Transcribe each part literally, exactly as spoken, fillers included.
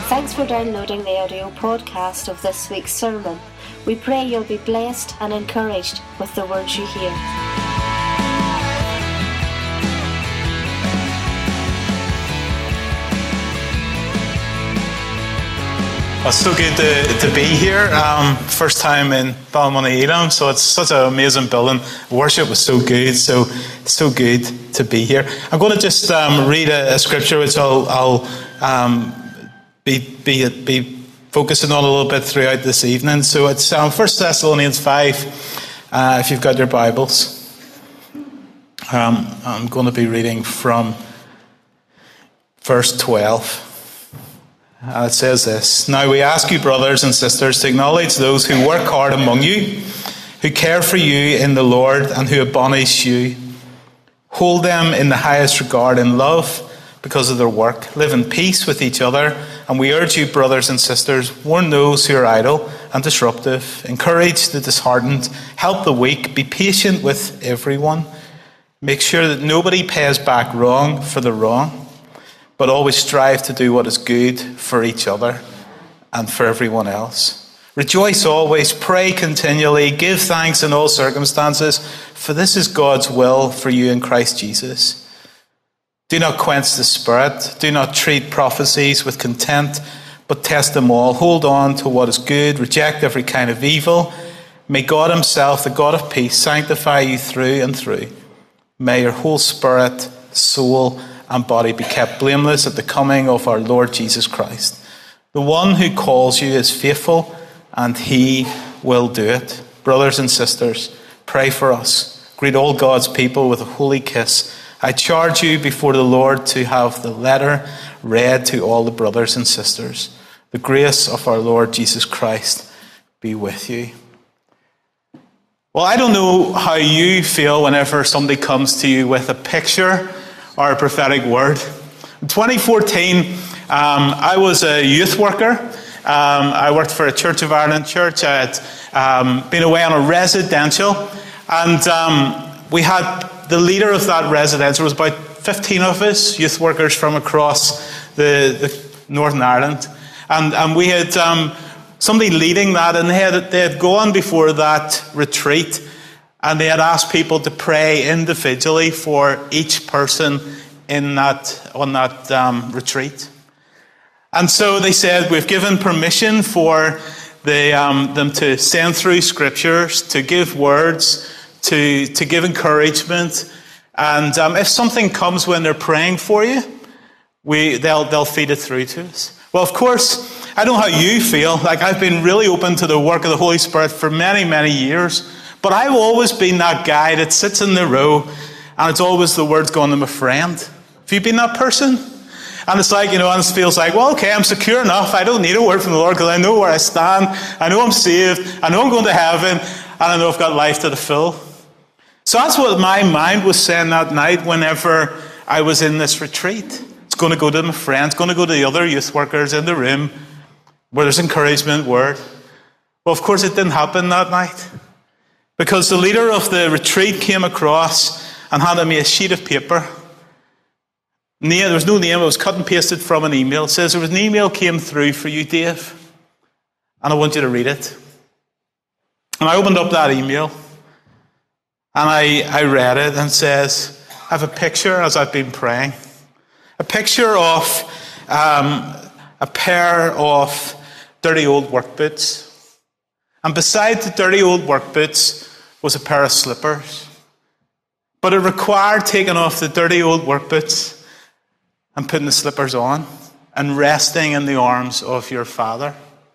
Thanks for downloading the audio podcast of this week's sermon. We pray you'll be blessed and encouraged with the words you hear. It's so good to, to be here. Um, first time in Balmoney Elam, so it's such an amazing building. Worship was so good, so so good to be here. I'm going to just um, read a, a scripture which I'll, I'll um, be be be focusing on a little bit throughout this evening. So it's um, First Thessalonians five. Uh, if you've got your Bibles, um, I'm going to be reading from verse twelve. Uh, it says this: Now we ask you, brothers and sisters, to acknowledge those who work hard among you, who care for you in the Lord, and who admonish you. Hold them in the highest regard and love because of their work. Live in peace with each other. And we urge you, brothers and sisters, warn those who are idle and disruptive. Encourage the disheartened. Help the weak. Be patient with everyone. Make sure that nobody pays back wrong for the wrong, but always strive to do what is good for each other and for everyone else. Rejoice always, pray continually, give thanks in all circumstances, for this is God's will for you in Christ Jesus. Do not quench the spirit, do not treat prophecies with contempt, but test them all. Hold on to what is good, reject every kind of evil. May God himself, the God of peace, sanctify you through and through. May your whole spirit, soul, and body be kept blameless at the coming of our Lord Jesus Christ. The one who calls you is faithful, and he will do it. Brothers and sisters, pray for us. Greet all God's people with a holy kiss. I charge you before the Lord to have the letter read to all the brothers and sisters. The grace of our Lord Jesus Christ be with you. Well, I don't know how you feel whenever somebody comes to you with a picture or a prophetic word. In twenty fourteen, um, I was a youth worker. Um, I worked for a Church of Ireland church. I had um, been away on a residential, and um, we had the leader of that residential. There was about fifteen of us, youth workers from across the, the Northern Ireland, and, and we had um, somebody leading that, and they had, they had gone before that retreat, and they had asked people to pray individually for each person in that on that um, retreat. And so they said, we've given permission for the, um, them to send through scriptures, to give words, to, to give encouragement. And um, if something comes when they're praying for you, we they'll they'll feed it through to us. Well, of course, I don't know how you feel. Like, I've been really open to the work of the Holy Spirit for many, many years. But I've always been that guy that sits in the row and it's always the words going to my friend. Have you been that person? And it's like, you know, and it feels like, well, okay, I'm secure enough. I don't need a word from the Lord because I know where I stand. I know I'm saved. I know I'm going to heaven. And I know I've got life to the full. So that's what my mind was saying that night whenever I was in this retreat. It's going to go to my friends, going to go to the other youth workers in the room where there's encouragement, word. Well, of course, it didn't happen that night. Because the leader of the retreat came across and handed me a sheet of paper. There was no name, it was cut and pasted from an email. It says, there was an email came through for you, Dave, and I want you to read it. And I opened up that email, and I, I read it, and it says, I have a picture as I've been praying. A picture of um, a pair of dirty old work boots. And beside the dirty old work boots was a pair of slippers. But it required taking off the dirty old work boots and putting the slippers on and resting in the arms of your Father.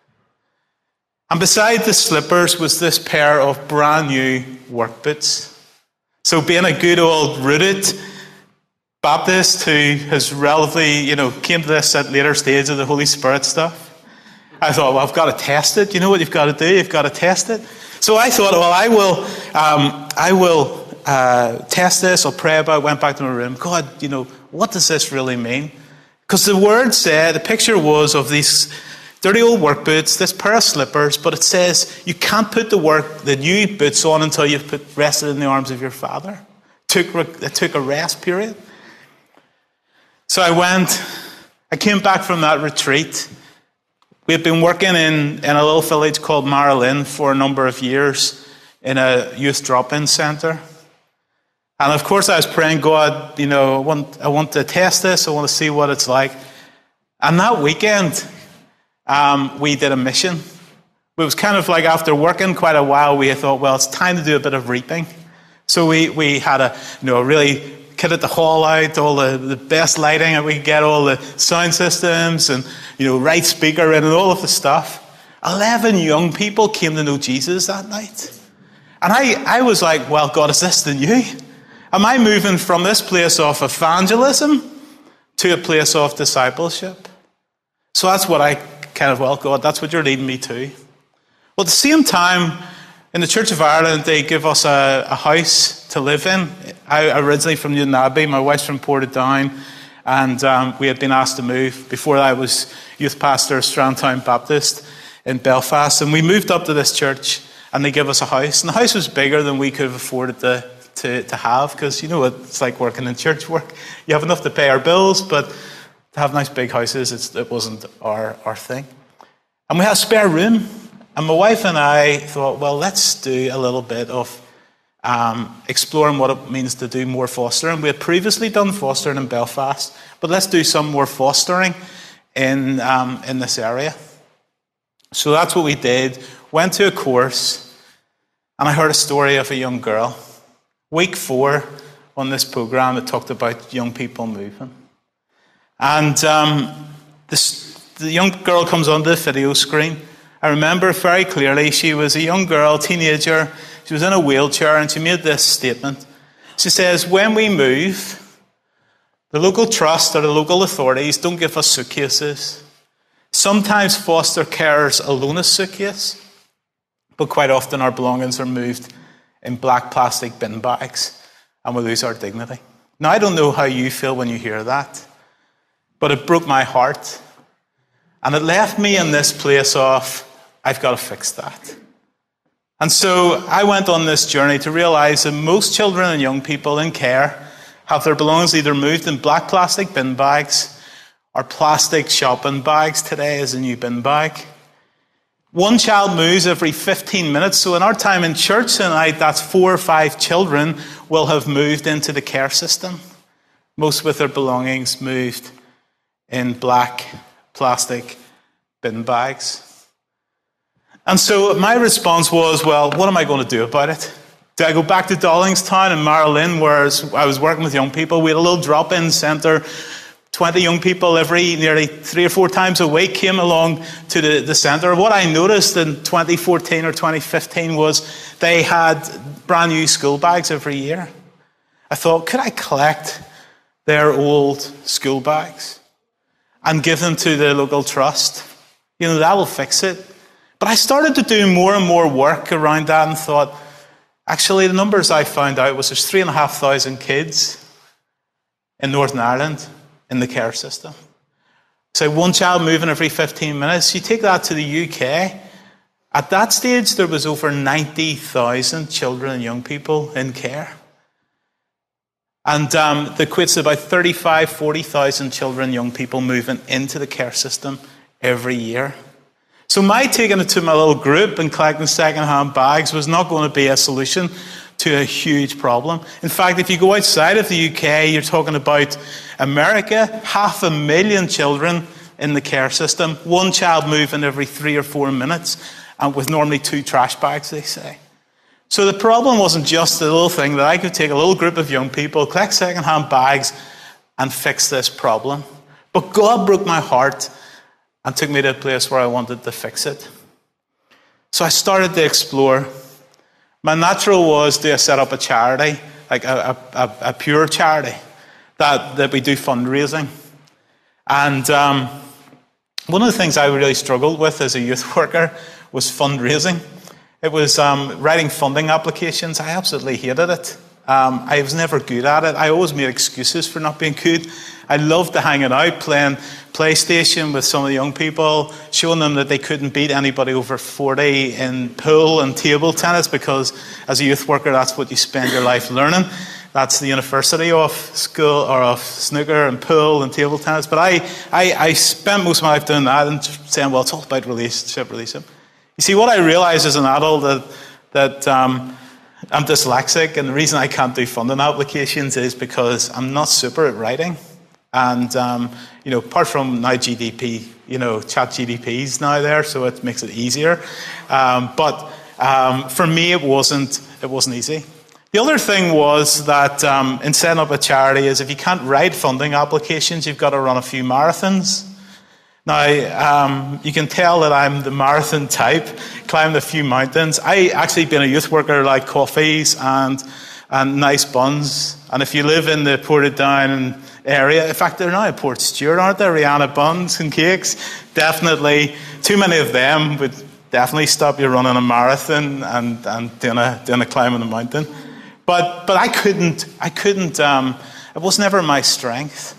And beside the slippers was this pair of brand new work boots. So being a good old rooted Baptist who has relatively, you know, came to this at later stage of the Holy Spirit stuff, I thought, well, I've got to test it. You know what you've got to do? You've got to test it. So I thought, well, I will, um, I will uh, test this. I'll pray about it. Went back to my room. God, you know, what does this really mean? Because the word said, the picture was of these dirty old work boots, this pair of slippers, but it says you can't put the work, the new boots on until you've put rested in the arms of your Father. It took, it took a rest period. So I went, I came back from that retreat, We had been working in, in a little village called Marilyn for a number of years in a youth drop-in centre. And of course I was praying, God, you know, I want, I want to test this, I want to see what it's like. And that weekend, um, we did a mission. It was kind of like after working quite a while, we thought, well, it's time to do a bit of reaping. So we, we had a, you know, really kitted the hall out, all the, the best lighting, and we could get all the sound systems and, you know, right speaker in and all of the stuff. Eleven young people came to know Jesus that night. And I, I was like, well, God, is this the new? Am I moving from this place of evangelism to a place of discipleship? So that's what I kind of, well, God, that's what you're leading me to. Well, at the same time, in the Church of Ireland, they give us a, a house to live in. I originally from Newton Abbey, my wife's from Portadown, and um, we had been asked to move. Before that, I was youth pastor of Strandtown Baptist in Belfast, and we moved up to this church, and they give us a house. And the house was bigger than we could have afforded to, to, to have, because you know what it's like working in church work. You have enough to pay our bills, but to have nice big houses, it's, it wasn't our, our thing. And we had a spare room. And my wife and I thought, well, let's do a little bit of um, exploring what it means to do more fostering. We had previously done fostering in Belfast, but let's do some more fostering in um, in this area. So that's what we did. Went to a course, and I heard a story of a young girl. Week four on this program, it talked about young people moving. And um, this, the young girl comes onto the video screen. I remember very clearly, she was a young girl, teenager, she was in a wheelchair, and she made this statement. She says, when we move, the local trust or the local authorities don't give us suitcases. Sometimes foster carers alone a suitcase, but quite often our belongings are moved in black plastic bin bags, and we lose our dignity. Now, I don't know how you feel when you hear that, but it broke my heart, and it left me in this place of, I've got to fix that. And so I went on this journey to realize that most children and young people in care have their belongings either moved in black plastic bin bags or plastic shopping bags. Today is a new bin bag. One child moves every fifteen minutes. So in our time in church tonight, that's four or five children will have moved into the care system. Most with their belongings moved in black plastic bin bags. And so my response was, well, what am I going to do about it? Do I go back to Dollingstown in Marilyn, where I was working with young people? We had a little drop-in centre. twenty young people every nearly three or four times a week came along to the, the centre. What I noticed in twenty fourteen or twenty fifteen was they had brand new school bags every year. I thought, could I collect their old school bags and give them to the local trust? You know, that will fix it. But I started to do more and more work around that and thought, actually, the numbers I found out was there's three and a half thousand kids in Northern Ireland in the care system. So one child moving every fifteen minutes. You take that to the U K. At that stage, there was over ninety thousand children and young people in care. And um, that equates to about thirty-five, forty thousand children and young people moving into the care system every year. So my taking it to my little group and collecting second-hand bags was not going to be a solution to a huge problem. In fact, if you go outside of the U K, you're talking about America, half a million children in the care system, one child moving every three or four minutes, and with normally two trash bags, they say. So the problem wasn't just a little thing that I could take a little group of young people, collect second-hand bags, and fix this problem. But God broke my heart and took me to a place where I wanted to fix it. So I started to explore. My natural was to set up a charity, like a, a, a pure charity, that, that we do fundraising. And um, one of the things I really struggled with as a youth worker was fundraising. It was um, writing funding applications. I absolutely hated it. Um, I was never good at it. I always made excuses for not being good. I loved to hang it out, playing PlayStation with some of the young people, showing them that they couldn't beat anybody over forty in pool and table tennis, because as a youth worker, that's what you spend your life learning. that's the university of school or of snooker and pool and table tennis. But I, I, I spent most of my life doing that and saying, well, it's all about relationship, relationship. You see, what I realized as an adult that that um, I'm dyslexic, and the reason I can't do funding applications is because I'm not super at writing. And, um, you know, apart from now G D P, you know, chat G D P's now there, so it makes it easier. Um, but um, for me, it wasn't, it wasn't easy. The other thing was that um, in setting up a charity is if you can't write funding applications, you've got to run a few marathons. Now, um, you can tell that I'm the marathon type, climbed a few mountains. I actually, being a youth worker, like coffees and and nice buns. And if you live in the Portadown area, in fact, they're now at Port Stewart, aren't they? Rihanna buns and cakes. Definitely, too many of them would definitely stop you running a marathon and, and doing a doing a climb on a mountain. But but I couldn't, I couldn't, um, it was never my strength.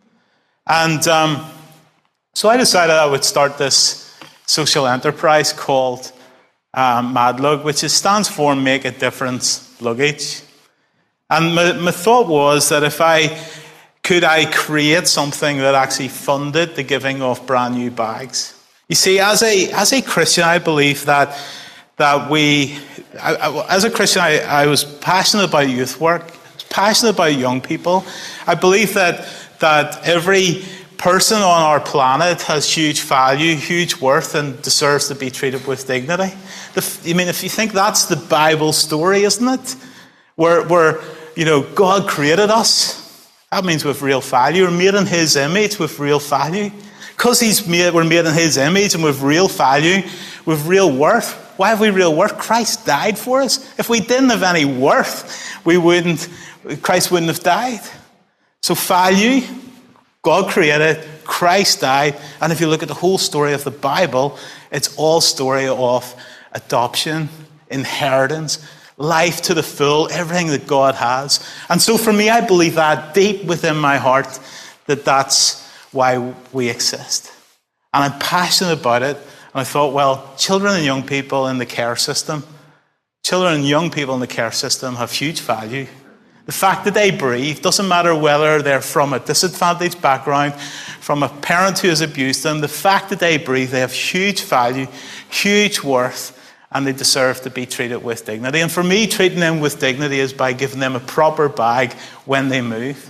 And um, so I decided I would start this social enterprise called um, MadLug, which is, stands for Make a Difference Luggage. And my, my thought was that if I could I create something that actually funded the giving of brand new bags. You see, as a as a Christian, I believe that that we, I, I, as a Christian, I, I was passionate about youth work, passionate about young people. I believe that that every person on our planet has huge value, huge worth, and deserves to be treated with dignity. The, I mean, if you think that's the Bible story, isn't it? Where, where you know, God created us. That means with real value. We're made in His image with real value. Because He's made, we're made in His image and with real value, with real worth. Why have we real worth? Christ died for us. If we didn't have any worth, we wouldn't. Christ wouldn't have died. So value. God created, Christ died, and if you look at the whole story of the Bible, it's all story of adoption, inheritance, life to the full, everything that God has. And so for me, I believe that deep within my heart, that that's why we exist. And I'm passionate about it, and I thought, well, children and young people in the care system, children and young people in the care system have huge value. The fact that they breathe, doesn't matter whether they're from a disadvantaged background, from a parent who has abused them, the fact that they breathe, they have huge value, huge worth, and they deserve to be treated with dignity. And for me, treating them with dignity is by giving them a proper bag when they move.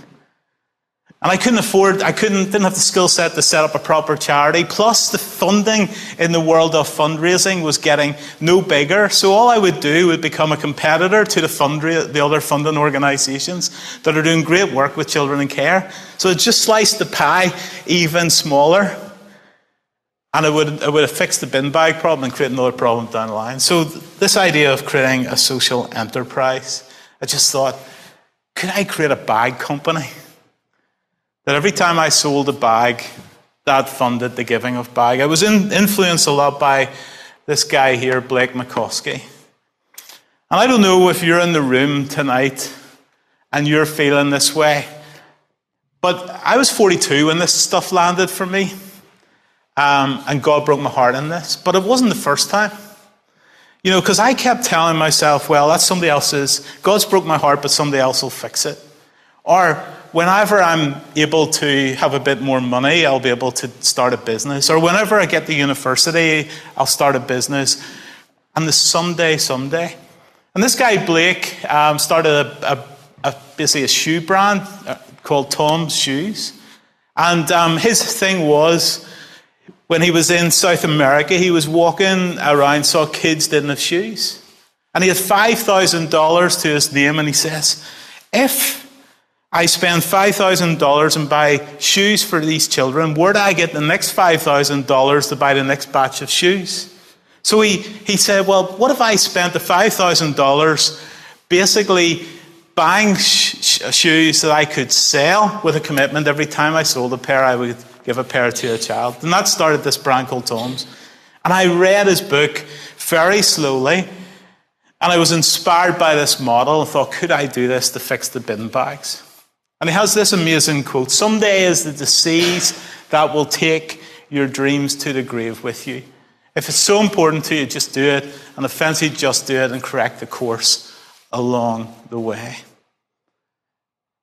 And I couldn't afford, I couldn't, didn't have the skill set to set up a proper charity. Plus, the funding in the world of fundraising was getting no bigger. So all I would do would become a competitor to the fundra- the other funding organisations that are doing great work with children in care. So it just sliced the pie even smaller. And it would, it would have fixed the bin bag problem and create another problem down the line. So this idea of creating a social enterprise, I just thought, could I create a bag company? That every time I sold a bag, that funded the giving of bag. I was in, influenced a lot by this guy here, Blake McCoskey. And I don't know if you're in the room tonight and you're feeling this way, but I was forty-two when this stuff landed for me. Um, and God broke my heart in this. But it wasn't the first time. You know, because I kept telling myself, well, that's somebody else's. God's broke my heart, but somebody else will fix it. Or whenever I'm able to have a bit more money, I'll be able to start a business. Or whenever I get to university, I'll start a business. And the someday, someday. And this guy, Blake, um, started a, a, a, basically a shoe brand called Tom's Shoes. And um, his thing was, when he was in South America, he was walking around, saw kids didn't have shoes. And he had five thousand dollars to his name, and he says, if I spend five thousand dollars and buy shoes for these children, where do I get the next five thousand dollars to buy the next batch of shoes? So he, he said, well, what if I spent the five thousand dollars basically buying sh- shoes that I could sell with a commitment? Every time I sold a pair, I would give a pair to a child. And that started this brand called Tom's. And I read his book very slowly, and I was inspired by this model and thought, could I do this to fix the bin bags? And he has this amazing quote: someday is the disease that will take your dreams to the grave with you. If it's so important to you, just do it. And if fancy, just do it and correct the course along the way.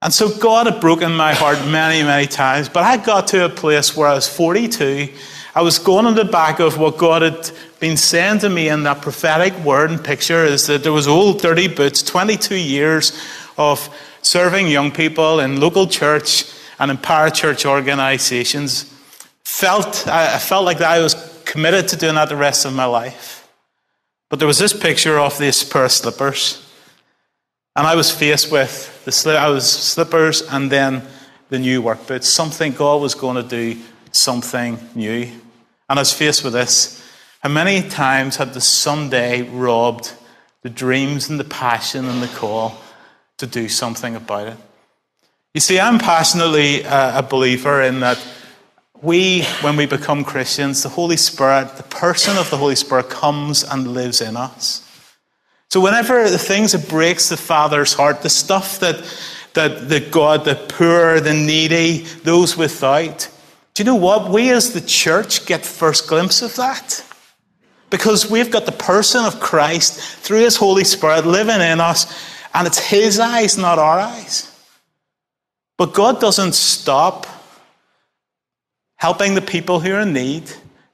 And so God had broken my heart many, many times. But I got to a place where I was forty-two. I was going on the back of what God had been saying to me in that prophetic word and picture, is that there was old dirty boots, twenty-two years of serving young people in local church and in parachurch organizations. Felt, I felt like I was committed to doing that the rest of my life. But there was this picture of this pair of slippers. And I was faced with the sli- I was slippers and then the new work boots. Something, God was going to do something new. And I was faced with this. How many times had the Sunday robbed the dreams and the passion and the call to do something about it? You see, I'm passionately uh, a believer in that we, when we become Christians, the Holy Spirit, the person of the Holy Spirit comes and lives in us. So whenever the things that breaks the Father's heart, the stuff that, that, that God, the poor, the needy, those without, do you know what? We as the church get first glimpse of that. Because we've got the person of Christ through his Holy Spirit living in us, and it's his eyes, not our eyes. But God doesn't stop helping the people who are in need.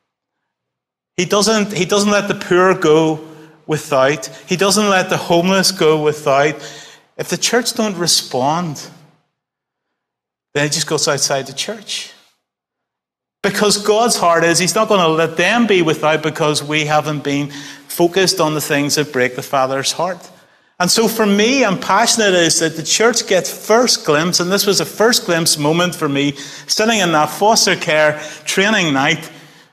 He doesn't, he doesn't let the poor go without. He doesn't let the homeless go without. If the church don't respond, then it just goes outside the church. Because God's heart is, he's not going to let them be without because we haven't been focused on the things that break the Father's heart. And so for me, I'm passionate is that the church gets first glimpse, and this was a first glimpse moment for me, sitting in that foster care training night,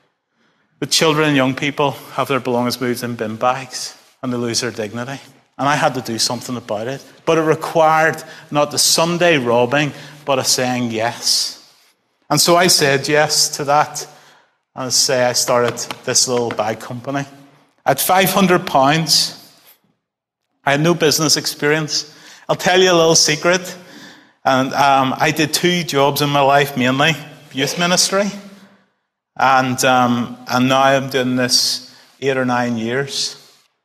the children and young people have their belongings moved in bin bags, and they lose their dignity. And I had to do something about it. But it required not the Sunday robbing, but a saying yes. And so I said yes to that. And I say I started this little bag company. At five hundred pounds, I had no business experience. I'll tell you a little secret. And um, I did two jobs in my life, mainly youth ministry. And um, and now I'm doing this eight or nine years.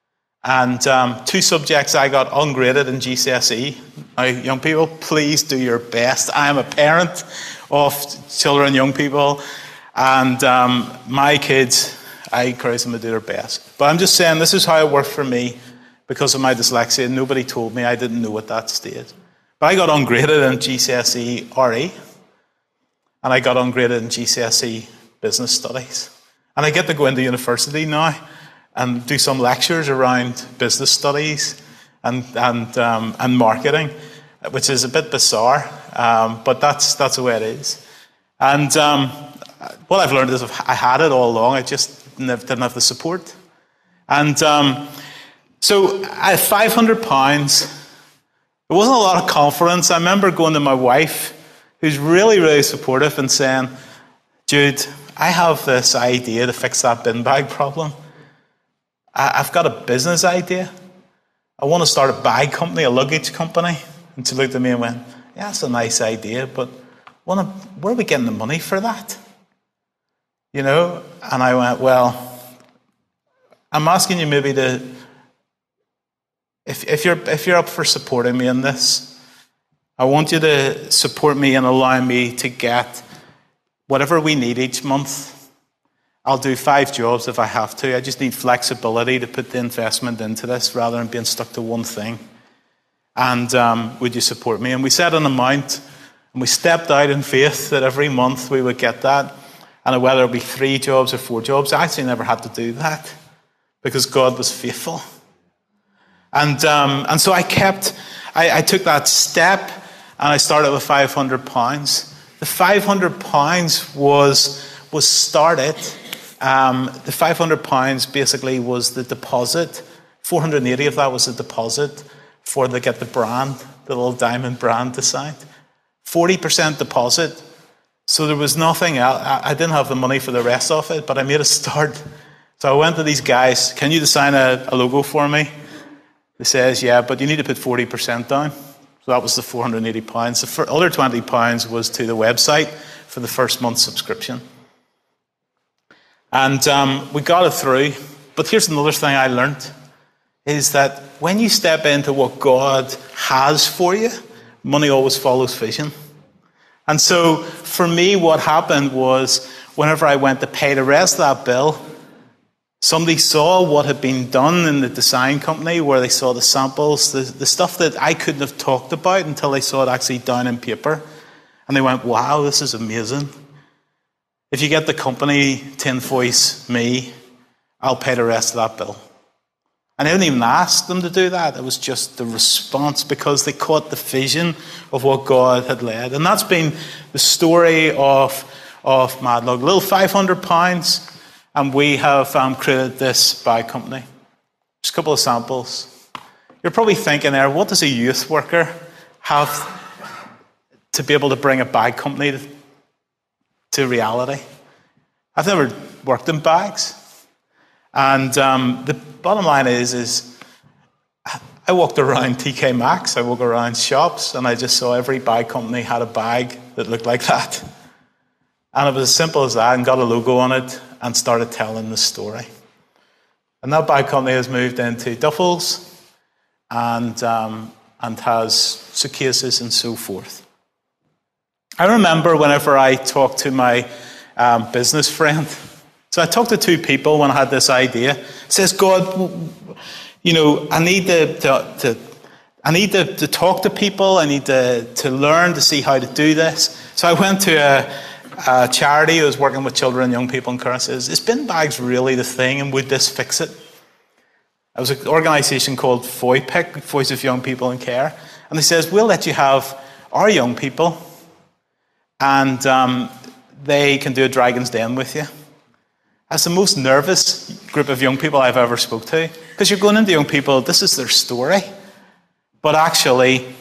And um, two subjects I got ungraded in G C S E. Now, young people, please do your best. I am a parent of children and young people. And um, my kids, I encourage them to do their best. But I'm just saying, this is how it worked for me because of my dyslexia. Nobody told me. I didn't know at that stage. But I got ungraded in G C S E R E. And I got ungraded in G C S E Business Studies. And I get to go into university now and do some lectures around business studies and and um, and marketing, which is a bit bizarre, um, but that's that's the way it is. And um, what I've learned is I had it all along. I just never, didn't have the support. And um, so at five hundred pounds, there wasn't a lot of confidence. I remember going to my wife, who's really, really supportive, and saying, Jude, I have this idea to fix that bin bag problem. I've got a business idea. I want to start a bag company, a luggage company. And she looked at me and went, yeah, that's a nice idea, but where are we getting the money for that? You know? And I went, well, I'm asking you maybe to, if, if you're if you're up for supporting me in this, I want you to support me and allow me to get whatever we need each month. I'll do five jobs if I have to. I just need flexibility to put the investment into this rather than being stuck to one thing. And um, would you support me? And we set an amount, and we stepped out in faith that every month we would get that. And whether it be three jobs or four jobs, I actually never had to do that because God was faithful. And um, and so I kept, I, I took that step, and I started with five hundred pounds. The five hundred pounds was was started. Um, the five hundred pounds basically was the deposit. four hundred eighty of that was the deposit for to get the brand, the little diamond brand designed. forty percent deposit. So there was nothing else. I didn't have the money for the rest of it, but I made a start. So I went to these guys, can you design a, a logo for me? They says, yeah, but you need to put forty percent down. So that was the four hundred eighty pounds. The other twenty pounds was to the website for the first month's subscription. And um, we got it through. But here's another thing I learned, is that when you step into what God has for you, money always follows vision. And so for me, what happened was whenever I went to pay the rest of that bill, somebody saw what had been done in the design company, where they saw the samples, the, the stuff that I couldn't have talked about until they saw it actually down in paper. And they went, wow, this is amazing. If you get the company to invoice me, I'll pay the rest of that bill. And I didn't even ask them to do that. It was just the response, because they caught the vision of what God had led. And that's been the story of, of Madlug. A little five hundred pounds, and we have um, created this bag company. Just a couple of samples. You're probably thinking there, what does a youth worker have to be able to bring a bag company to, to reality? I've never worked in bags. And um, the bottom line is, is I walked around T K Maxx, I walked around shops, and I just saw every bag company had a bag that looked like that. And it was as simple as that, and got a logo on it, and started telling the story. And that bag company has moved into duffels, and, um, and has suitcases and so forth. I remember whenever I talked to my um, business friend, so I talked to two people when I had this idea. It says, God, you know, I need to, to, to I need to, to talk to people. I need to, to learn to see how to do this. So I went to a, a charity who was working with children and young people in care and says, is bin bags really the thing, and would this fix it? It was an organisation called V O Y P I C, Voice of Young People in Care. And he says, we'll let you have our young people, and um, they can do a Dragon's Den with you. That's the most nervous group of young people I've ever spoke to. Because you're going into young people, this is their story. But actually,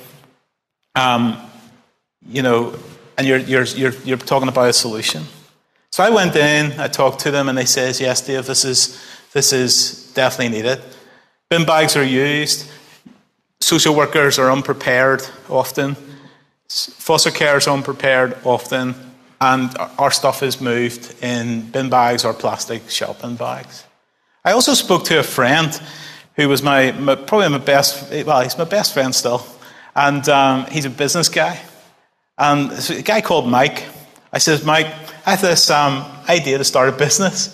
um, you know, and you're, you're, you're, you're talking about a solution. So I went in, I talked to them, and they says, yes, Dave, this is, this is definitely needed. Bin bags are used. Social workers are unprepared often. Foster care is unprepared often. And our stuff is moved in bin bags or plastic shopping bags. I also spoke to a friend who was my, my probably my best, well, he's my best friend still. And um, he's a business guy. And it's a guy called Mike. I said, Mike, I have this um, idea to start a business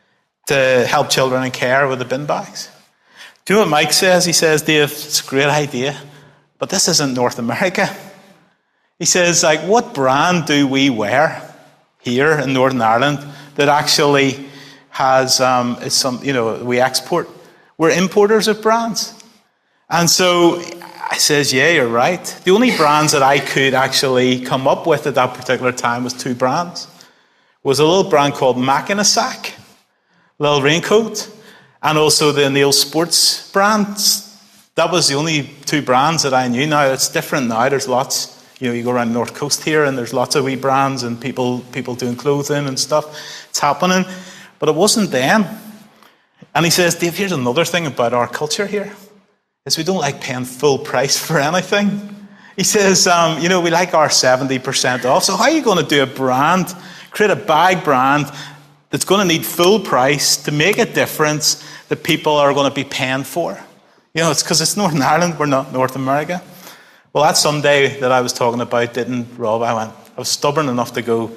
to help children in care with the bin bags. Do you know what Mike says? He says, Dave, it's a great idea, but this isn't North America. He says, like, what brand do we wear here in Northern Ireland that actually has um, it's some, you know, we export? We're importers of brands. And so I says, yeah, you're right. The only brands that I could actually come up with at that particular time was two brands. Was a little brand called Mac in a Sack, little raincoat, and also the Neil Sports brands. That was the only two brands that I knew. Now it's different now. There's lots. You know, you go around the North Coast here, and there's lots of wee brands and people people doing clothing and stuff. It's happening. But it wasn't then. And he says, Dave, here's another thing about our culture here, is we don't like paying full price for anything. He says, um, you know, we like our seventy percent off. So how are you going to do a brand, create a bag brand that's going to need full price to make a difference that people are going to be paying for? You know, it's because it's Northern Ireland, we're not North America. Well, that Sunday that I was talking about didn't rob. I went, I was stubborn enough to go,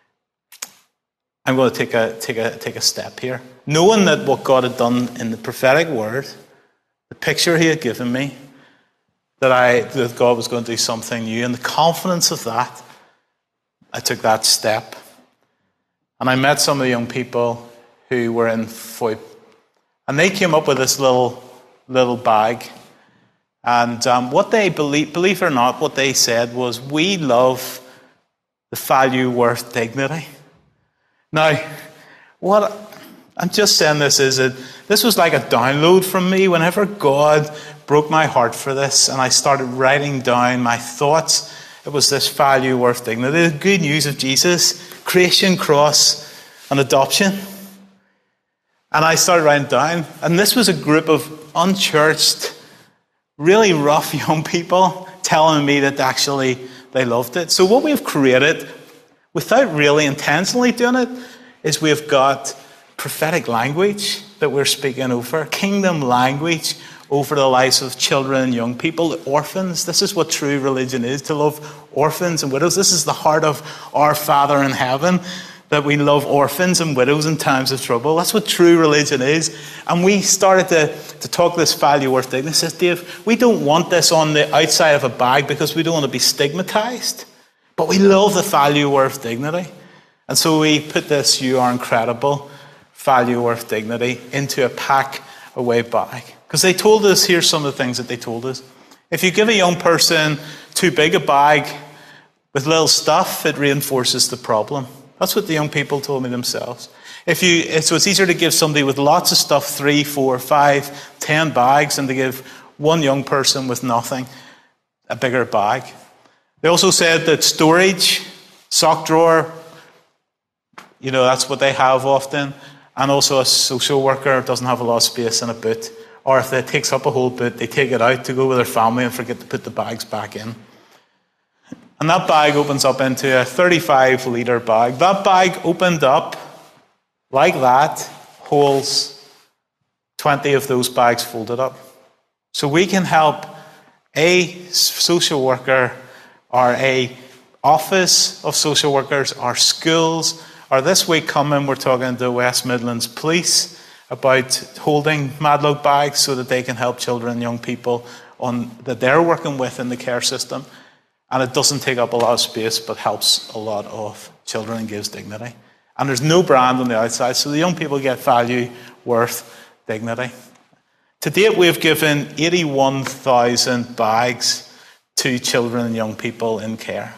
I'm going to take a take a take a step here. Knowing that what God had done in the prophetic word, the picture he had given me, that I that God was going to do something new, and the confidence of that, I took that step. And I met some of the young people who were in F O I P, and they came up with this little little bag. And um, what they believe, believe it or not, what they said was, we love the value worth dignity. Now, what I'm just saying this is that this was like a download from me whenever God broke my heart for this, and I started writing down my thoughts. It was this value worth dignity, the good news of Jesus, creation, cross, and adoption. And I started writing down, and this was a group of unchurched, really rough young people telling me that actually they loved it. So what we've created, without really intentionally doing it, is we've got prophetic language that we're speaking over, kingdom language over the lives of children and young people, orphans. This is what true religion is, to love orphans and widows. This is the heart of our Father in heaven, that we love orphans and widows in times of trouble. That's what true religion is. And we started to, to talk this value worth dignity. Says, Dave, we don't want this on the outside of a bag because we don't want to be stigmatized. But we love the value worth dignity. And so we put this You Are Incredible value worth dignity into a pack away bag. Because they told us, here's some of the things that they told us. If you give a young person too big a bag with little stuff, it reinforces the problem. That's what the young people told me themselves. If you, so it's easier to give somebody with lots of stuff, three, four, five, ten bags, than to give one young person with nothing a bigger bag. They also said that storage, sock drawer, you know, that's what they have often. And also a social worker doesn't have a lot of space in a boot. Or if it takes up a whole boot, they take it out to go with their family and forget to put the bags back in. And that bag opens up into a thirty-five litre bag. That bag opened up like that, holds twenty of those bags folded up. So we can help a social worker or a office of social workers or schools, or this week coming we're talking to West Midlands Police about holding Madlog bags so that they can help children and young people on that they're working with in the care system. And it doesn't take up a lot of space, but helps a lot of children and gives dignity. And there's no brand on the outside, so the young people get value, worth, dignity. To date, we've given eighty-one thousand bags to children and young people in care.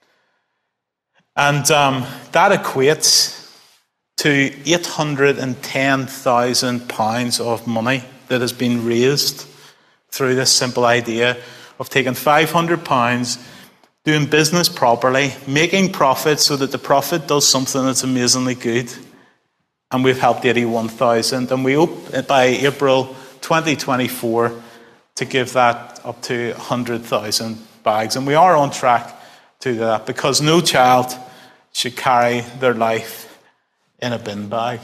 And um, that equates to eight hundred ten thousand pounds of money that has been raised through this simple idea of taking five hundred pounds, doing business properly, making profit so that the profit does something that's amazingly good. And we've helped eighty-one thousand. And we hope by April twenty twenty-four to give that up to one hundred thousand bags. And we are on track to do that because no child should carry their life in a bin bag.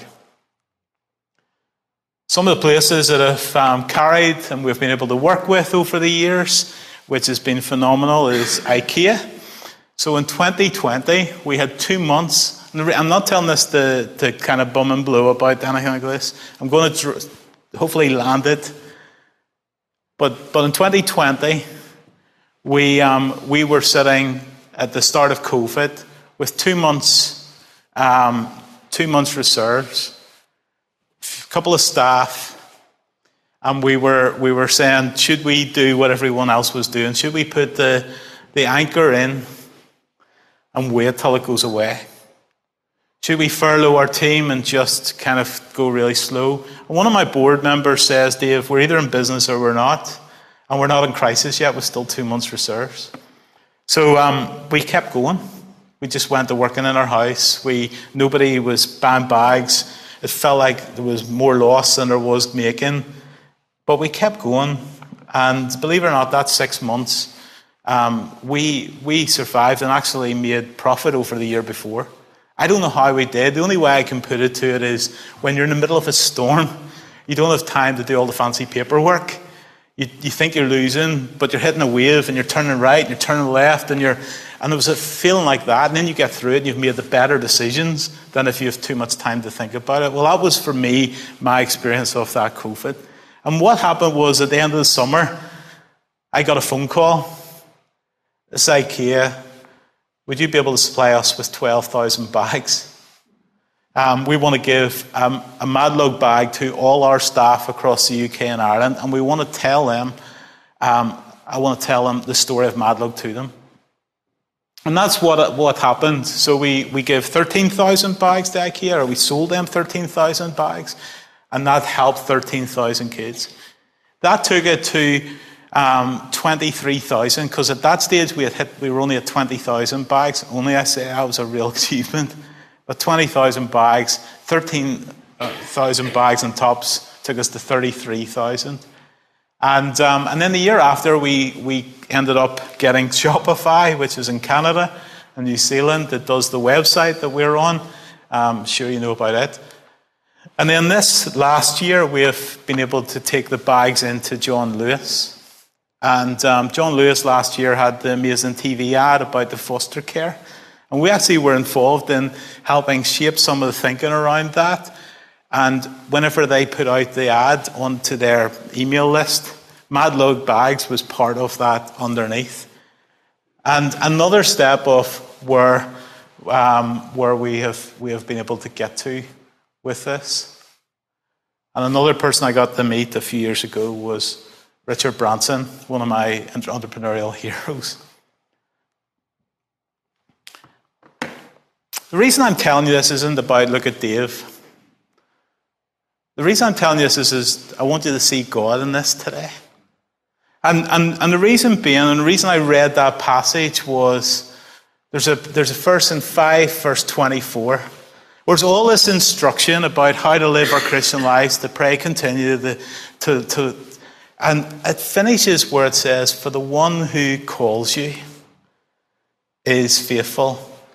Some of the places that have um, carried and we've been able to work with over the years, which has been phenomenal, is IKEA. So in twenty twenty, we had two months. And I'm not telling this to, to kind of bum and blow about anything like this. I'm going to hopefully land it. But but in twenty twenty, we um, we were sitting at the start of COVID with two months, um, two months reserves, a couple of staff. And we were we were saying, should we do what everyone else was doing? Should we put the, the anchor in and wait till it goes away? Should we furlough our team and just kind of go really slow? And one of my board members says, Dave, we're either in business or we're not. And we're not in crisis yet with still two months reserves. So um, we kept going. We just went to working in our house. We Nobody was buying bags. It felt like there was more loss than there was making. But we kept going, and believe it or not, that six months, um, we we survived and actually made profit over the year before. I don't know how we did. The only way I can put it to it is when you're in the middle of a storm, you don't have time to do all the fancy paperwork. You, you think you're losing, but you're hitting a wave, and you're turning right, and you're turning left, and you're and there was a feeling like that, and then you get through it, and you've made the better decisions than if you have too much time to think about it. Well, that was, for me, my experience of that COVID. And what happened was, at the end of the summer, I got a phone call. It's IKEA. Would you be able to supply us with twelve thousand bags? Um, we want to give um, a Madlog bag to all our staff across the U K and Ireland, and we want to tell them, um, I want to tell them the story of Madlog to them. And that's what what happened. So we, we gave thirteen thousand bags to IKEA, or we sold them thirteen thousand bags. And that helped thirteen thousand kids. That took it to um, twenty-three thousand, because at that stage we had hit, we were only at twenty thousand bags. Only, I say, that was a real achievement. But twenty thousand bags, thirteen thousand bags and tops took us to thirty-three thousand. And um, and then the year after, we, we ended up getting Shopify, which is in Canada and New Zealand, that does the website that we're on. Um, sure you know about it. And then this last year, we have been able to take the bags into John Lewis. And um, John Lewis last year had the amazing T V ad about the foster care. And we actually were involved in helping shape some of the thinking around that. And whenever they put out the ad onto their email list, Mad Lug Bags was part of that underneath. And another step of where um, where we have we have been able to get to with this. And another person I got to meet a few years ago was Richard Branson, one of my entrepreneurial heroes. The reason I'm telling you this isn't about look at Dave. The reason I'm telling you this is, is I want you to see God in this today. And, and, and the reason being, and the reason I read that passage was, there's a, there's a verse in five, verse twenty-four, where there's all this instruction about how to live our Christian lives, to pray, continue, to, to, to, and it finishes where it says, for the one who calls you is faithful,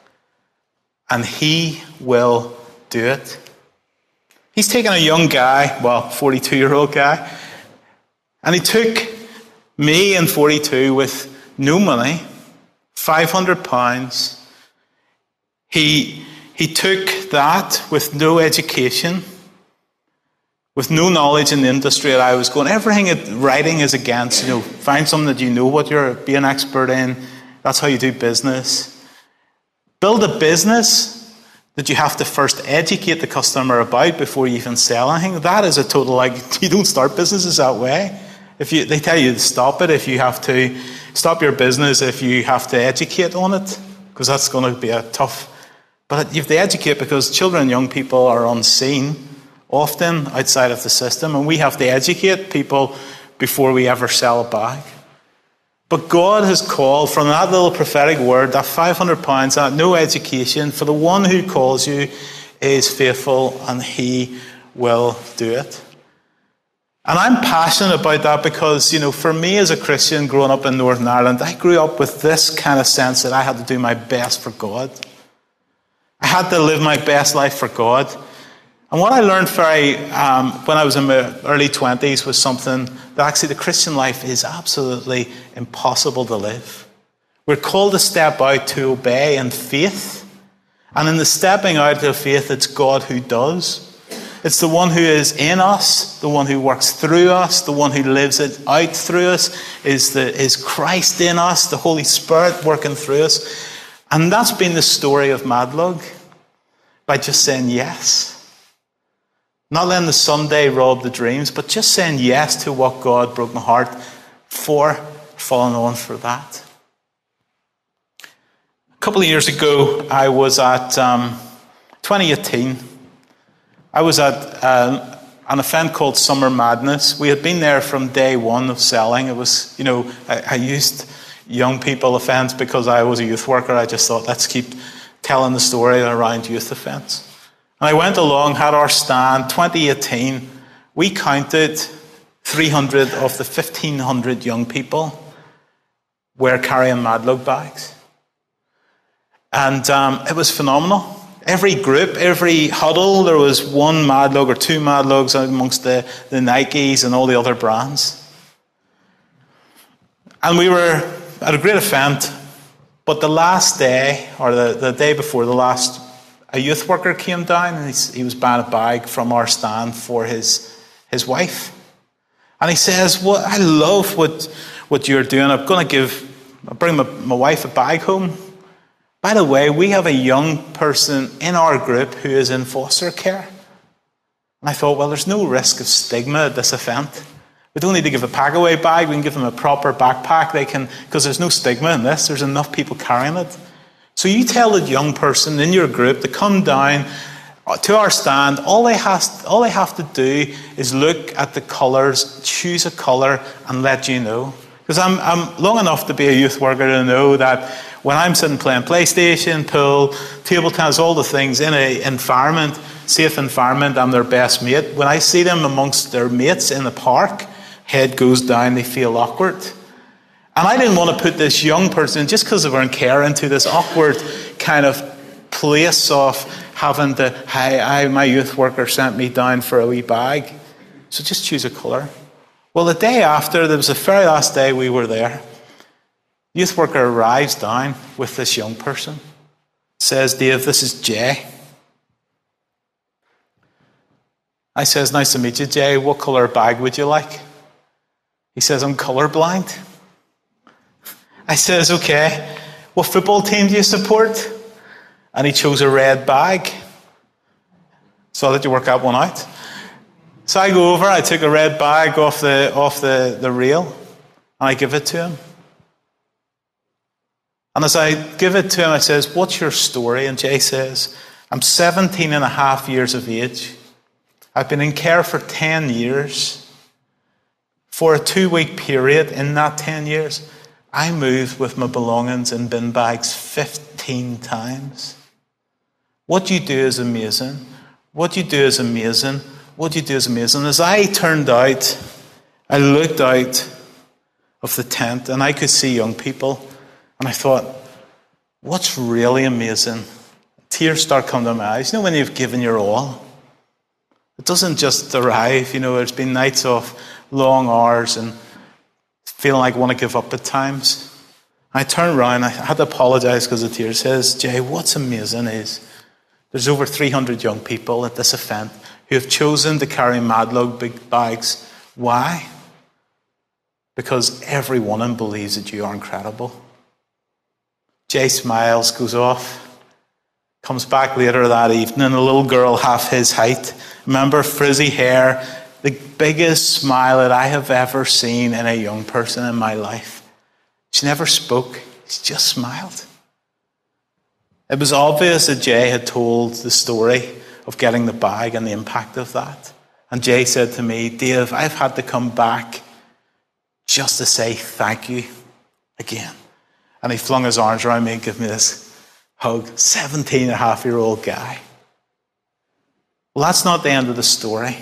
and he will do it. He's taken a young guy, well, forty-two-year-old guy, and he took me and forty-two with no money, five hundred pounds. He, he took that with no education, with no knowledge in the industry that I was going. Everything that writing is against, you know, find something that you know what you're be an expert in. That's how you do business. Build a business that you have to first educate the customer about before you even sell anything. That is a total, like, you don't start businesses that way. If you, they tell you to stop it if you have to stop your business, if you have to educate on it, because that's going to be a tough. But you have to educate because children and young people are unseen, often outside of the system, and we have to educate people before we ever sell a bag. But God has called from that little prophetic word, that five hundred pounds, that no education, for the one who calls you is faithful and he will do it. And I'm passionate about that because, you know, for me as a Christian growing up in Northern Ireland, I grew up with this kind of sense that I had to do my best for God. I had to live my best life for God. And what I learned very, um, when I was in my early twenties was something that actually the Christian life is absolutely impossible to live. We're called to step out to obey in faith. And in the stepping out of faith, it's God who does. It's the one who is in us, the one who works through us, the one who lives it out through us, is, the, is Christ in us, the Holy Spirit working through us. And that's been the story of Mad Lug, by just saying yes. Not letting the Sunday rob the dreams, but just saying yes to what God broke my heart for, following on for that. A couple of years ago, I was at um, twenty eighteen. I was at uh, an event called Summer Madness. We had been there from day one of selling. It was, you know, I, I used young people events because I was a youth worker. I just thought, let's keep telling the story around youth events. And I went along, had our stand, twenty eighteen. We counted three hundred of the fifteen hundred young people were carrying Mad Lug bags. And um, it was phenomenal. Every group, every huddle, there was one Mad Lug or two Mad Lugs amongst the, the Nikes and all the other brands. And we were at a great event, but the last day, or the, the day before the last, a youth worker came down and he was buying a bag from our stand for his, his wife. And he says, well, I love what, what you're doing. I'm going to give, I'll bring my, my wife a bag home. By the way, we have a young person in our group who is in foster care. And I thought, well, there's no risk of stigma at this event. We don't need to give a pack-away bag. We can give them a proper backpack. They can, because there's no stigma in this. There's enough people carrying it. So you tell the young person in your group to come down to our stand. All they, has, all they have to do is look at the colours, choose a colour, and let you know. Because I'm, I'm long enough to be a youth worker to know that when I'm sitting playing PlayStation, pool, table tennis, all the things in an environment, safe environment, I'm their best mate. When I see them amongst their mates in the park, head goes down, they feel awkward. And I didn't want to put this young person, just because they weren't care, into this awkward kind of place of having to, hey, I, my youth worker sent me down for a wee bag. So just choose a colour. Well, the day after, there was the very last day we were there. Youth worker arrives down with this young person. Says, Dave, this is Jay. I says, nice to meet you, Jay. What colour bag would you like? He says, I'm colourblind. I says, okay. What football team do you support? And he chose a red bag. So I'll let you work that one out. So I go over, I took a red bag off the off the, the rail, and I give it to him. And as I give it to him, I says, what's your story? And Jay says, I'm seventeen and a half years of age. I've been in care for ten years. For a two-week period in that ten years, I moved with my belongings in bin bags fifteen times. What you do is amazing. What you do is amazing. What you do is amazing. As I turned out, I looked out of the tent and I could see young people. And I thought, what's really amazing? Tears start coming to my eyes. You know when you've given your all? It doesn't just arrive. You know, there's been nights of long hours and feeling like I want to give up at times. I turned around, I had to apologise because the tears says, Jay, what's amazing is there's over three hundred young people at this event who have chosen to carry Madlug big bags. Why? Because every one of them believes that you are incredible. Jay smiles, goes off, comes back later that evening, a little girl half his height. Remember, frizzy hair, the biggest smile that I have ever seen in a young person in my life. She never spoke, she just smiled. It was obvious that Jay had told the story of getting the bag and the impact of that. And Jay said to me, Dave, I've had to come back just to say thank you again. And he flung his arms around me and gave me this hug. seventeen and a half year old guy. Well, that's not the end of the story.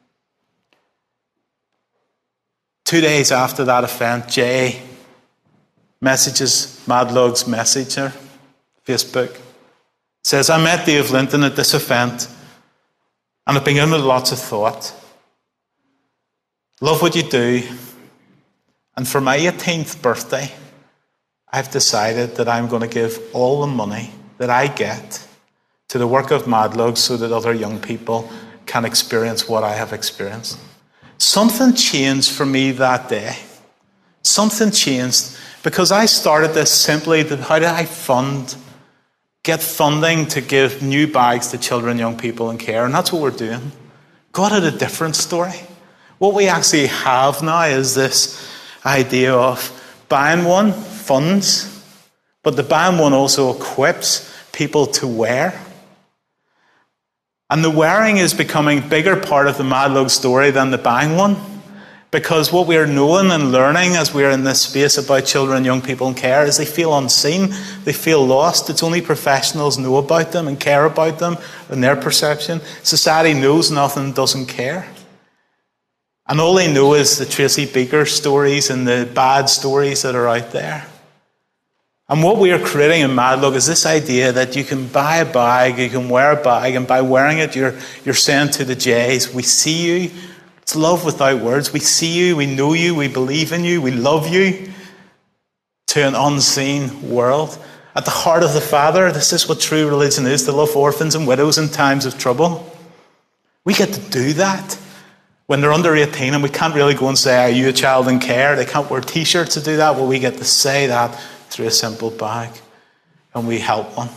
Two days after that event, Jay messages Madlug's messenger, Facebook. Says, I met Dave Linton at this event and I've been in with lots of thought. Love what you do. And for my eighteenth birthday, I've decided that I'm going to give all the money that I get to the work of Madlug so that other young people can experience what I have experienced. Something changed for me that day. Something changed because I started this simply to how do I fund Get funding to give new bags to children, young people in care. And that's what we're doing. God had a different story. What we actually have now is this idea of buying one funds, but the buying one also equips people to wear. And the wearing is becoming a bigger part of the Madlug story than the buying one. Because what we are knowing and learning as we are in this space about children and young people in care is they feel unseen, they feel lost. It's only professionals know about them and care about them in their perception. Society knows nothing, doesn't care. And all they know is the Tracy Beaker stories and the bad stories that are out there. And what we are creating in Madlug is this idea that you can buy a bag, you can wear a bag, and by wearing it, you're, you're saying to the Jays, we see you. It's love without words. We see you, we know you, we believe in you, we love you, to an unseen world. At the heart of the Father, this is what true religion is, to love orphans and widows in times of trouble. We get to do that when they're under eighteen, and we can't really go and say, are you a child in care? They can't wear t-shirts to do that. Well, we get to say that through a simple bag, and we help one.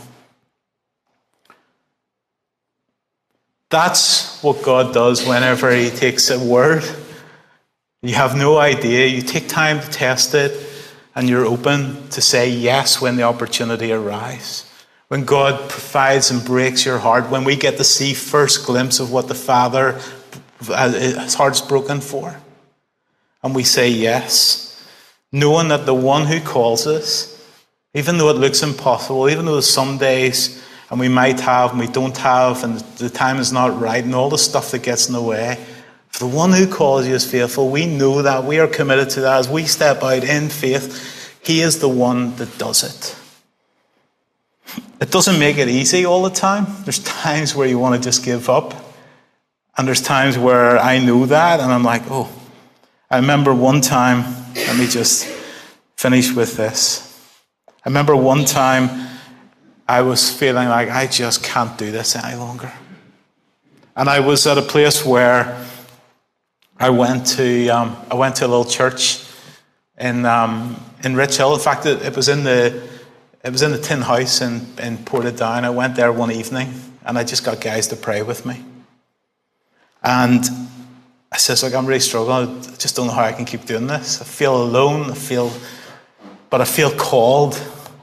That's what God does whenever he takes a word. You have no idea. You take time to test it, and you're open to say yes when the opportunity arrives. When God provides and breaks your heart, when we get to see first glimpse of what the Father, his heart's broken for. And we say yes, knowing that the one who calls us, even though it looks impossible, even though some days and we might have and we don't have and the time is not right and all the stuff that gets in the way, if the one who calls you is faithful, we know that, we are committed to that. As we step out in faith, he is the one that does it. it doesn't make it easy all the time. There's times where you want to just give up. And there's times where I know that, and I'm like, oh. I remember one time, let me just finish with this. I remember one time I was feeling like I just can't do this any longer. And I was at a place where I went to um, I went to a little church in um, in Rich Hill. In fact, it, it was in the it was in the Tin House in, in Portadown. I went there one evening, and I just got guys to pray with me. And I says, like, I'm really struggling. I just don't know how I can keep doing this. I feel alone. I feel, but I feel called.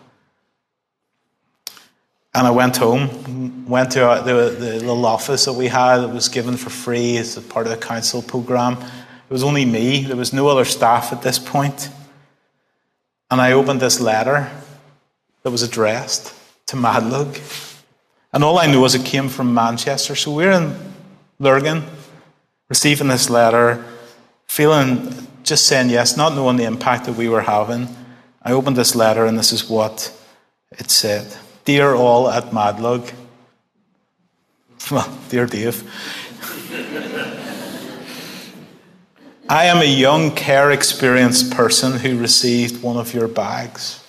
And I went home, went to our, the, the little office that we had. It was given for free as a part of the council program. It was only me. There was no other staff at this point. And I opened this letter that was addressed to Madlug. And all I knew was it came from Manchester. So we're in Lurgan, receiving this letter, feeling, just saying yes, not knowing the impact that we were having. I opened this letter, and this is what it said. Dear all at Madlug, well, dear Dave, I am a young, care-experienced person who received one of your bags.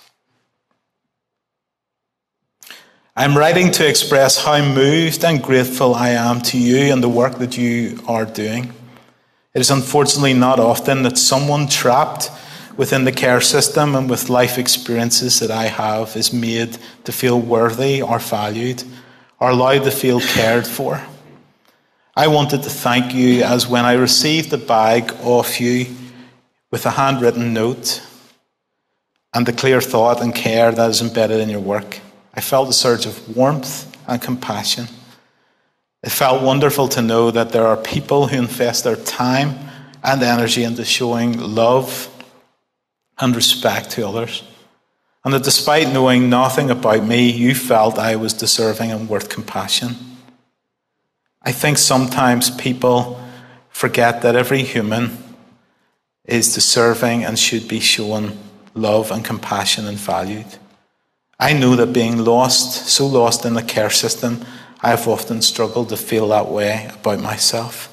I'm writing to express how moved and grateful I am to you and the work that you are doing. It is unfortunately not often that someone trapped within the care system and with life experiences that I have is made to feel worthy or valued or allowed to feel cared for. I wanted to thank you, as when I received the bag off you with a handwritten note and the clear thought and care that is embedded in your work, I felt a surge of warmth and compassion. It felt wonderful to know that there are people who invest their time and energy into showing love and respect to others, and that despite knowing nothing about me, you felt I was deserving and worth compassion. I think sometimes people forget that every human is deserving and should be shown love and compassion and valued. I know that being lost, so lost in the care system, I have often struggled to feel that way about myself.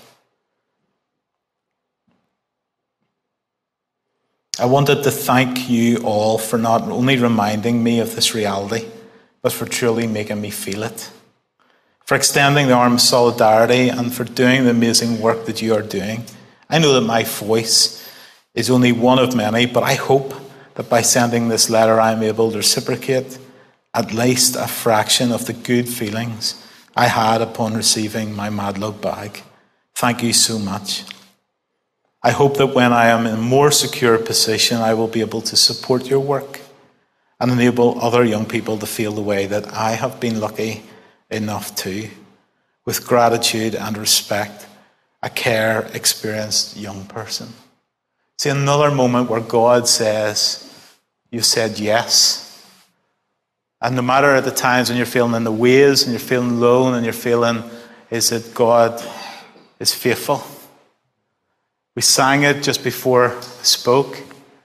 I wanted to thank you all for not only reminding me of this reality, but for truly making me feel it. For extending the arm of solidarity and for doing the amazing work that you are doing. I know that my voice is only one of many, but I hope that by sending this letter I am able to reciprocate at least a fraction of the good feelings I had upon receiving my Madlug bag. Thank you so much. I hope that when I am in a more secure position, I will be able to support your work and enable other young people to feel the way that I have been lucky enough to, with gratitude and respect, a care-experienced young person. See, another moment where God says, you said yes. And no matter at the times when you're feeling in the ways and you're feeling alone and you're feeling, is that God is faithful. We sang it just before I spoke.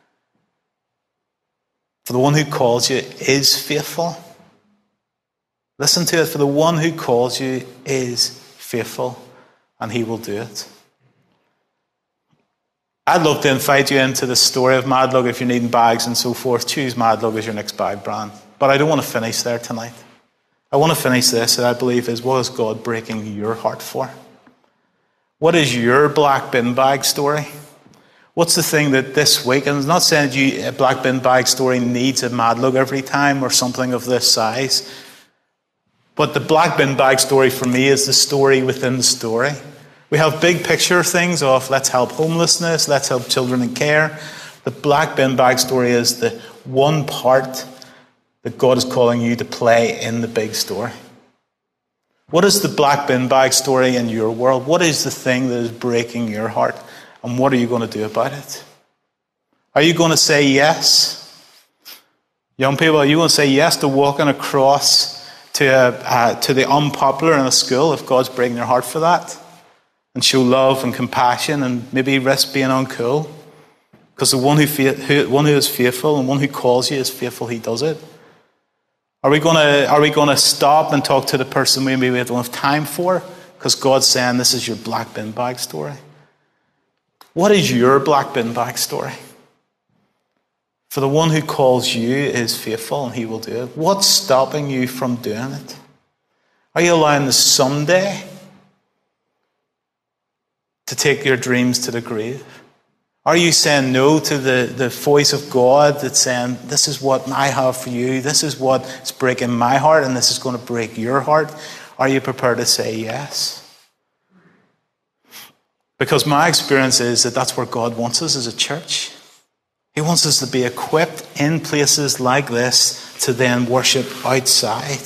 For the one who calls you is faithful. Listen to it. For the one who calls you is faithful, and he will do it. I'd love to invite you into the story of Madlug. If you're needing bags and so forth, choose Madlug as your next bag brand. But I don't want to finish there tonight. I want to finish this, that I believe is, what is God breaking your heart for? What is your black bin bag story? What's the thing that this week, and I'm not saying you, a black bin bag story needs a Madlug every time or something of this size, but the black bin bag story for me is the story within the story. We have big picture things of let's help homelessness, let's help children in care. The black bin bag story is the one part that God is calling you to play in the big story. What is the black bin bag story in your world? What is the thing that is breaking your heart? And what are you going to do about it? Are you going to say yes? Young people, are you going to say yes to walking across to, a, uh, to the unpopular in a school if God's breaking your heart for that? And show love and compassion and maybe risk being uncool? Because the one who, fa- who, one who is faithful and one who calls you is faithful, he does it. Are we going to are we going to stop and talk to the person maybe we don't have time for? Because God's saying this is your black bin bag story. What is your black bin bag story? For the one who calls you is faithful and he will do it. What's stopping you from doing it? Are you allowing the someday to take your dreams to the grave? Are you saying no to the, the voice of God that's saying, this is what I have for you, this is what's breaking my heart, and this is going to break your heart? Are you prepared to say yes? Because my experience is that that's where God wants us as a church. He wants us to be equipped in places like this to then worship outside,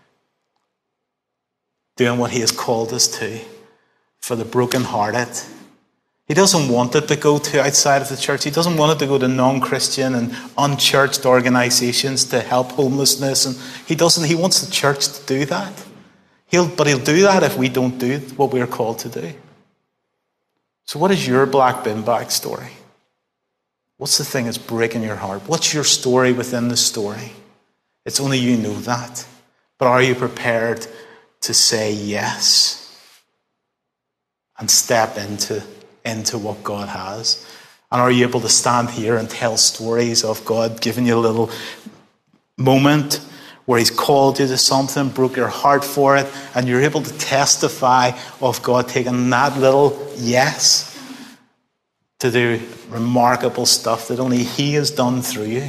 doing what he has called us to for the brokenhearted. He doesn't want it to go to outside of the church. He doesn't want it to go to non-Christian and unchurched organisations to help homelessness. And he doesn't. He wants the church to do that. He'll, but he'll do that if we don't do what we're called to do. So what is your black bin bag story? What's the thing that's breaking your heart? What's your story within the story? It's only you know that. But are you prepared to say yes and step into into what God has? And are you able to stand here and tell stories of God giving you a little moment where he's called you to something, broke your heart for it, and you're able to testify of God taking that little yes to do remarkable stuff that only he has done through you?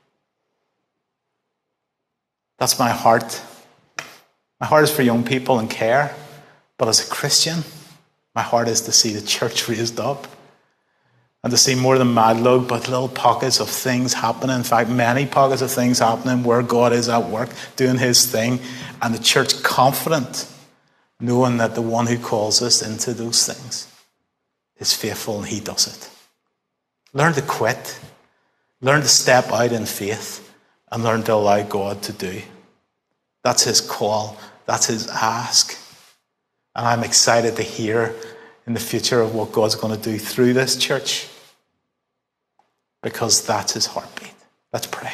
That's my heart. My heart is for young people and care, but as a Christian, my heart is to see the church raised up and to see more than Madlug, but little pockets of things happening. In fact, many pockets of things happening where God is at work doing his thing, and the church confident, knowing that the one who calls us into those things is faithful and he does it. Learn to quit. Learn to step out in faith and learn to allow God to do. That's his call. That's his ask. And I'm excited to hear in the future of what God's going to do through this church, because that's his heartbeat. Let's pray.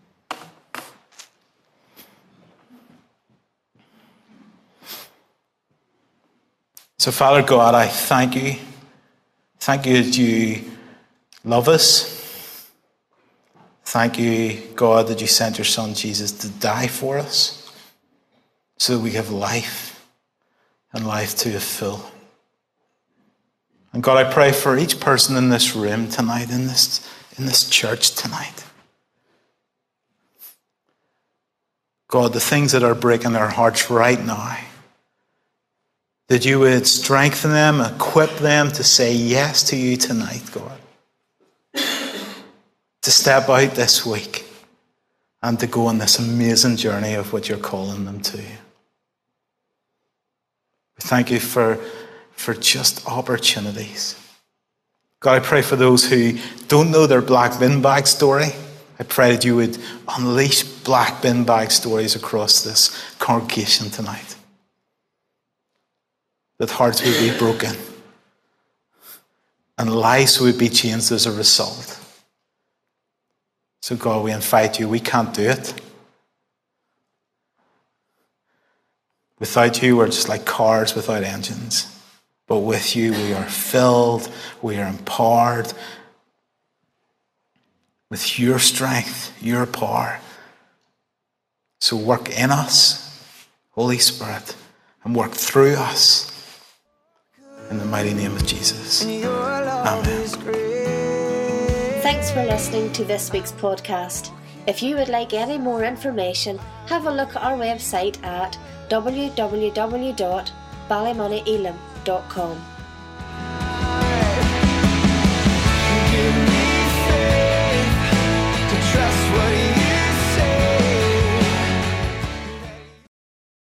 So, Father God, I thank you. Thank you that you love us. Thank you, God, that you sent your son Jesus to die for us so that we have life. And life to the full. And God, I pray for each person in this room tonight, in this, in this church tonight. God, the things that are breaking their hearts right now, that you would strengthen them, equip them to say yes to you tonight, God. To step out this week and to go on this amazing journey of what you're calling them to. Thank you for, for just opportunities. God, I pray for those who don't know their black bin bag story. I pray that you would unleash black bin bag stories across this congregation tonight. That hearts would be broken and lives would be changed as a result. So God, we invite you. We can't do it. Without you, we're just like cars without engines. But with you, we are filled, we are empowered with your strength, your power. So work in us, Holy Spirit, and work through us. In the mighty name of Jesus. Amen. Thanks for listening to this week's podcast. If you would like any more information, have a look at our website at w w w dot ballymoney elim dot com.